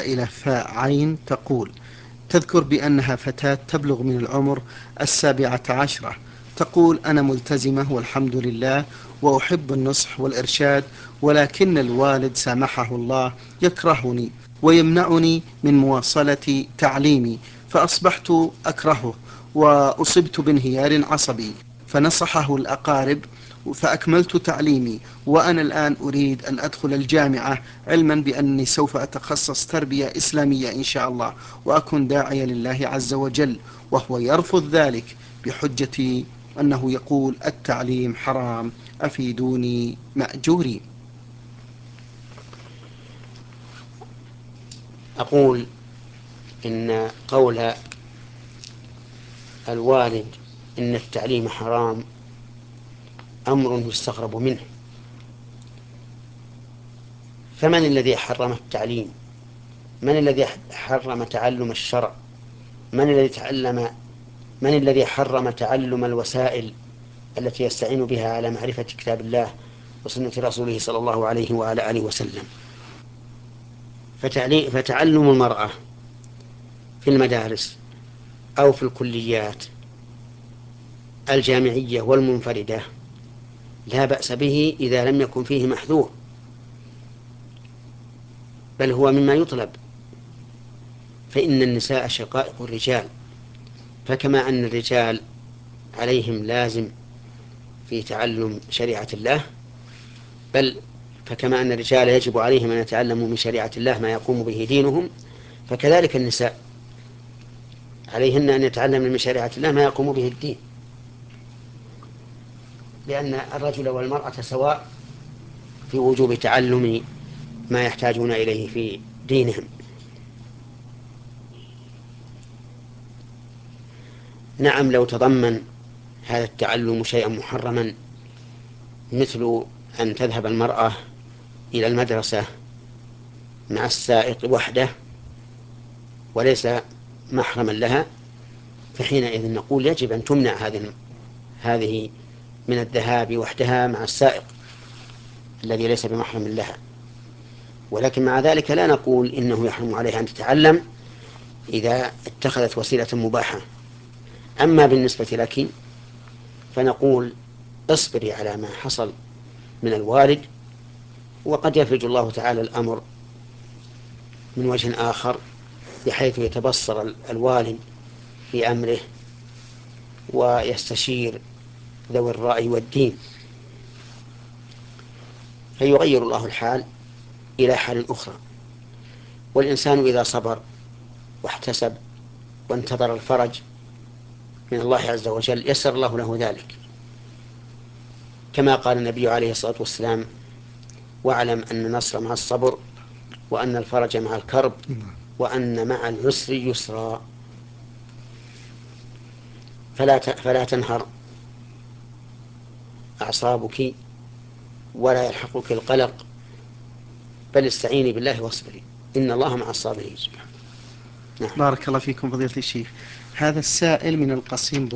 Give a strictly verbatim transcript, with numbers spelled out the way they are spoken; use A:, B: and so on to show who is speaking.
A: السائلة فاء عين تقول: تذكر بأنها فتاة تبلغ من العمر السابعة عشرة. تقول: أنا ملتزمة والحمد لله، وأحب النصح والإرشاد، ولكن الوالد سامحه الله يكرهني ويمنعني من مواصلة تعليمي، فأصبحت أكرهه وأصبت بانهيار عصبي، فنصحه الأقارب فأكملت تعليمي، وأنا الآن أريد أن أدخل الجامعة، علما بأني سوف أتخصص تربية إسلامية إن شاء الله، وأكون داعية لله عز وجل، وهو يرفض ذلك بحجة أنه يقول التعليم حرام، أفيدوني مأجوري.
B: أقول إن قول الوالد إن التعليم حرام أمر يستغرب منه. فمن الذي حرم التعليم؟ من الذي حرم تعلم الشرع؟ من الذي تعلم من الذي حرم تعلم الوسائل التي يستعين بها على معرفة كتاب الله وسنة رسوله صلى الله عليه وعلى آله وسلم؟ فتعلم المرأة في المدارس أو في الكليات الجامعية والمنفردة لا بأس به إذا لم يكن فيه محذور، بل هو مما يطلب، فإن النساء شقائق الرجال، فكما أن الرجال عليهم لازم في تعلم شريعة الله، بل فكما أن الرجال يجب عليهم أن يتعلموا من شريعة الله ما يقوم به دينهم، فكذلك النساء عليهن أن يتعلمن من شريعة الله ما يقوم به الدين، لأن الرجل والمرأة سواء في وجوب تعلم ما يحتاجون إليه في دينهم. نعم، لو تضمن هذا التعلم شيئا محرما، مثل أن تذهب المرأة إلى المدرسة مع السائق وحده وليس محرما لها، فحينئذ نقول يجب أن تمنع هذه هذه من الذهاب وحدها مع السائق الذي ليس بمحرم لها. ولكن مع ذلك لا نقول إنه يحرم عليها أن تتعلم إذا اتخذت وسيلة مباحة. أما بالنسبة لك فنقول اصبري على ما حصل من الوالد، وقد يفرج الله تعالى الأمر من وجه آخر، بحيث يتبصر الوالد في أمره ويستشير ذوي الرأي والدين، فيغير الله الحال إلى حال أخرى. والإنسان إذا صبر واحتسب وانتظر الفرج من الله عز وجل يسر الله له ذلك، كما قال النبي عليه الصلاة والسلام: واعلم أن النصر مع الصبر، وأن الفرج مع الكرب، وأن مع العسر يسرا. فلا فلا تنهر أعصابك ولا يلحقك القلق، بل استعيني بالله واصبري، إن الله مع الصابرين. نعم.
A: بارك الله فيكم فضيلة الشيخ. هذا السائل من القصيم